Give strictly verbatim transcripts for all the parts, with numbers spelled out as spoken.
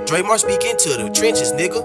Draymar speaking to the trenches, nigga.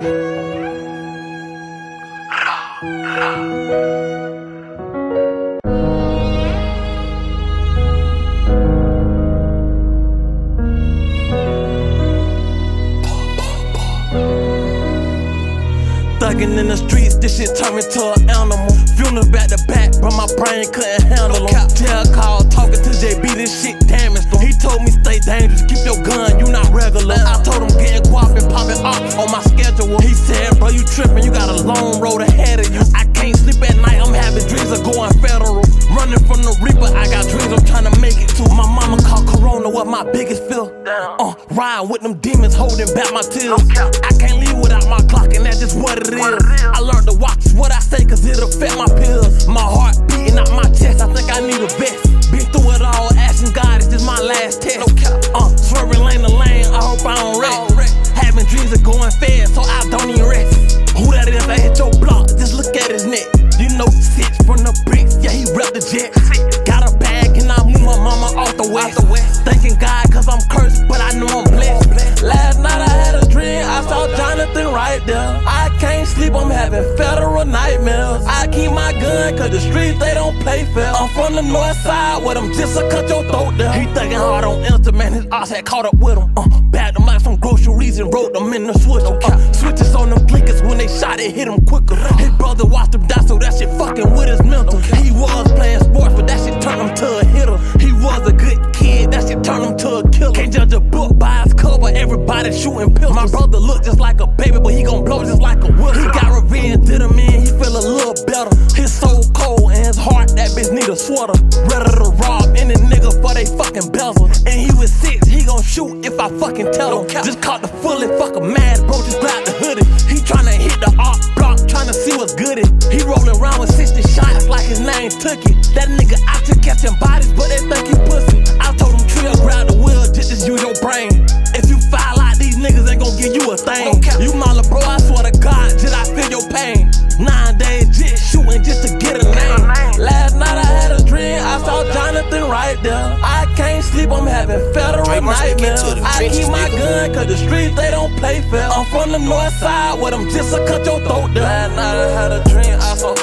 Thuggin' in the streets, this shit turned me to an animal. Funeral back to back, but my brain couldn't handle them. Jail call, talking to J B, this shit damaged him. He told me stay dangerous, keep your gun, you not regular. I told him getting guap and popping off on my schedule. He said, bro, you trippin', you got a long road ahead of you. I can't sleep at night, I'm having dreams of going federal. Running from the Reaper, I got dreams, I'm trying to make it to. My mama called Corona, what my biggest fear. Uh, riding with them demons, holding back my tears. I can't leave without my clock, and that's just what it is. I learned to watch what I say, cause it affect my pills. My heart beating out my chest, I think I need a vest. Been through it all, asking God, is this my last test? Uh, swerving lane to lane, I hope I don't wreck. Having dreams of going fast, so I don't even rest. Who that is, I hit your block, just look at his neck. You know, six from the bricks, yeah, he rep the jet. Got a bag, and I move my mama off the west. Thanking God, cause I'm cursed, but I know I'm blessed. Last night I had a dream, I saw Jonathan right there. I can't sleep, I'm having federal nightmares. I keep my gun, cause the streets, they don't play fair. I'm from the north side, where them just to cut your throat down. He thinking hard on Insta, man, his ass had caught up with him. Uh, bagged them out some groceries and wrote them in the switch. Uh, switches on them clickers, when they shot it, hit him quicker. His brother watched him die, so that shit fucking with his mental. He was playing sports, but that shit turned him to a hitter. He was a good kid, that shit turned him to a killer. Can't judge a book by its cover, everybody shooting pistols. My brother look just like a baby, but he gon' blow just like a whistle. He got revenge, did him in, he feel a little better. His soul cold and his heart, that bitch need a sweater. Ready to rob any nigga for they fucking bezel. And he was six, he gon' shoot if I fucking tell him. Just caught the fully, fuck a mad bro, just grab the hoodie. He tryna hit the art block, tryna see what's good it. He rollin' around with sixty shots like his name took it. That nigga out to catching bodies, but they think he pussy. I told him Trill, grab the wheel, just use your brain. If you foul out, these niggas ain't gon' give you a thing. You mama bro, I swear to God, did I feel your pain? Nine days just shooting just to get a name. Last night I had a dream, I saw Jonathan right there. I can't sleep, I'm having federal nightmares. I keep my gun, cause the streets, they don't play fair. I'm from the north side, where them just to cut your throat down. Last night I had a dream, I saw